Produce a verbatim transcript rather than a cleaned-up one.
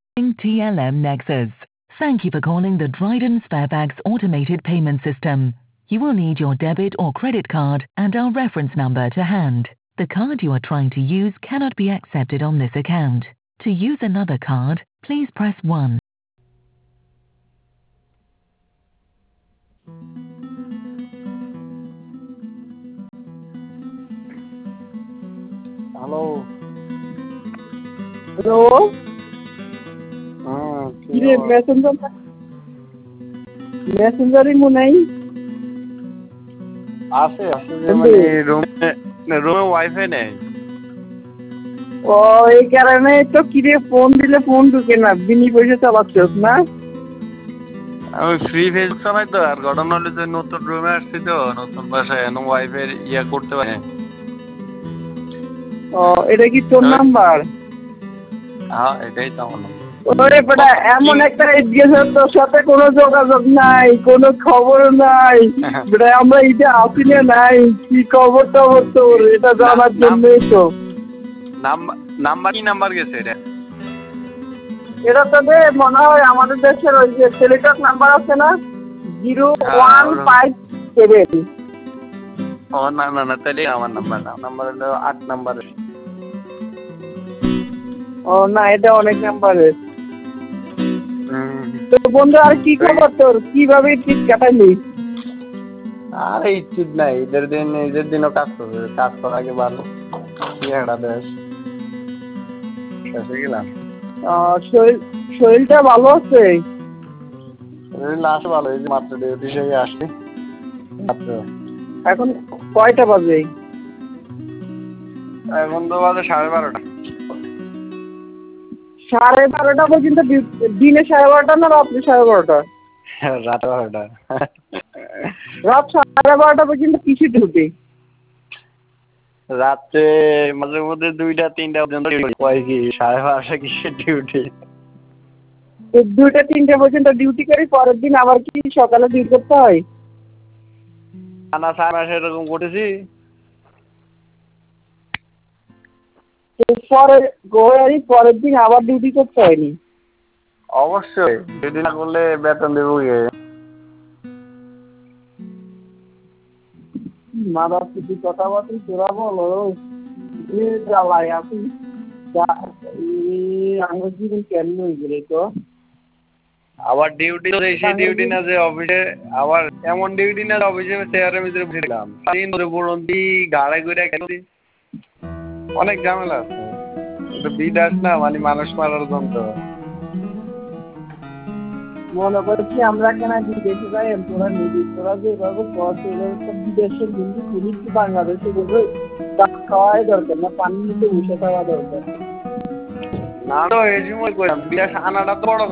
T L M Nexus. Thank you for calling the Dryden Sparebags automated payment system. You will need your debit or credit card and our reference number to hand. The card you are trying to use cannot be accepted on this account. To use another card, please press one. Hello. Hello. হুম, কি কিরে খবর? Messenger মেসেঞ্জারই মনে নাই। আছে আছে যে বন্ধু, মানে রুমে রুমে ওয়াইফাই নেই। ও এই কারণে তো কিরে ফোন দিলে ফোন ঢুকে না, বিনি পয়সা চালাচ্ছিস না? আমি ফ্রি ফেস চালাই তো, আর ঘটনা হলো যে নতুন রুমে আসছি তো, নতুন বাসায় এখন ওয়াইফাই ইয়া করতে পারি। ও এটা কি তোর নাম্বার? হ্যাঁ এটাই তো আমার নাম্বার। ওরে বেটা, এমন একটা এড্রেস তোর সাথে কোনো যোগাযোগ নাই, কোনো খবর নাই বেটা, আমরা ইতে আসি না নাই, কি খবর টবর তোর এটা জানার জন্যই তো। নাম্বার নাম্বার কি নাম্বার গেছে এটা? এটা তোদের মনে হয় আমাদের দেশের ওই যে টেলিটক নাম্বার আছে না, জিরো ওয়ান ফাইভ সেভেন। ও না না না, তাহলে আমার নাম্বার না, নাম্বার হলো আট নাম্বারের। ও না, এটা অনেক নাম্বারের। হুম। তো বন্ধু, আর কি খবর তোর? কিভাবে ঈদ কাটাইলি? আর ঈদ নাই, ঈদের দিন ঈদের দিনও কাজ করবে, কাজ করার আগে ভালো কি একটা দেশ শেষে গেলাম। শরীর শরীরটা ভালো আছে? লাস্ট ভালো, এই যে মাত্র ডিউটি থেকে আসছি মাত্র। এখন কয়টা বাজে? এখন তো বাজে সাড়ে বারোটা। সাড়ে বারোটা পর্যন্ত দিনে? সাড়ে বারোটা না রাত্রি সাড়ে বারোটা? রাত বারোটা। রাত সাড়ে বারোটা পর্যন্ত কিসে ডিউটি? রাত্রে মাঝে মধ্যে দুইটা তিনটা পর্যন্ত কয় কি সাড়ে বারোটা কিসের ডিউটি? দুইটা তিনটা পর্যন্ত ডিউটি করি, পরের দিন আবার কি সকালে ডিউটি করতে হয়? না সাড়ে মাসে এরকম করতেছি। পরে গোয়ারি পরের দিন আবার ডিউটি করতে হয়নি? অবশ্যই, ডিউটি না করলে বেতন দেবো কে? মাদা কিছু কথা বাতি তোরা বলো, এ জ্বালায় আসি আমার জীবন কেমন হয়ে গেলে তো। আবার ডিউটি তো সেই ডিউটি না যে অফিসে, আবার এমন ডিউটি না অফিসে চেয়ারের ভিতরে বসেছিলাম দিন ধরে পড়ন্তি গাড়ে ঘুরে গেছি, অনেক ঝামেলা আছে। এটা বিদাস না, মানে মানুষ মারার যন্ত্র। মনে করছি আমরা কেন বিদেশে যাই, তোরা নিজে তোরা যেভাবে বিদেশের হিন্দু পুলিশ বাংলাদেশে বলবে খাওয়াই দরকার না, পানি নিতে বসে খাওয়া দরকার না তো এই সময় করলাম বিদেশ আনাটা তো বড়